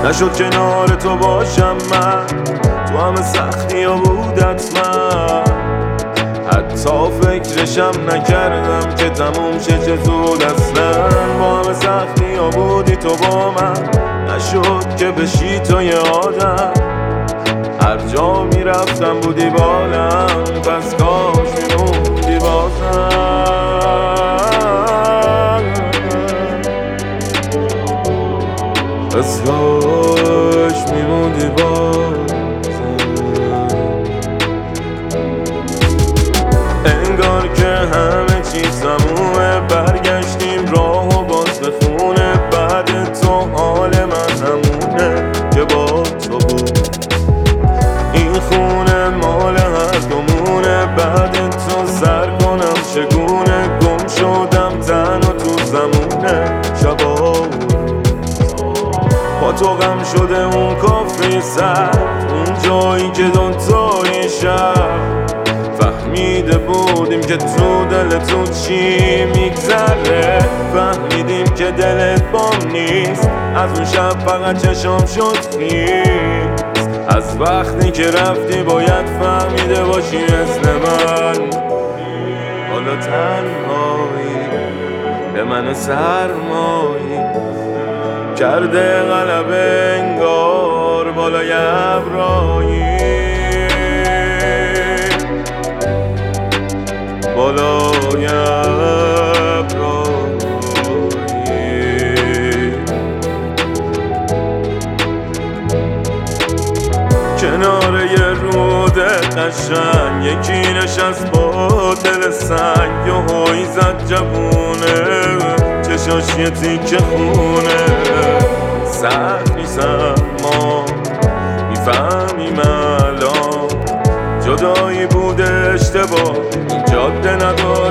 نشد کنار تو باشم من، تو همه سختی ها بود حتما. حتی فکرشم نکردم که تموم شه چه زود اصلا. با همه سختی ها بودی تو با من، نشد که بشی تو یه آدم. هر جا میرفتم بودی بالم، پس کاش میموندی بازم. پس کاش میموندی بازم. انگار که همه چیز تمومه، برگشتیم راه و باز به خونه. بعد تو حال من همونه که با تو بود. این خونه مال هر دومونه، بعد تو سر کنم چگونه. گم شدم تنها تو زمونه شبا، با تو غم شده اون کافه سر، اون جایی که دوتای شب فهمیده بودیم که تو دل تو چی میگذره. فهمیدیم که دلت بام نیست، از اون شب فقط چشام شد خیس. از وقتی که رفتی باید فهمیده باشی مثل من. حالا تنهایی به من سرمایی کرده غلبه انگار بالای ابرایی. بالای ابرایی کنار یه رود قشنگ، یکی نشست با دل سنگ. یهویی زد جوونه، چشاش یه تیکه خونه. سخت نیستم ما میفهمیم الان، جدایی بوده اشتباه، این جاده نداره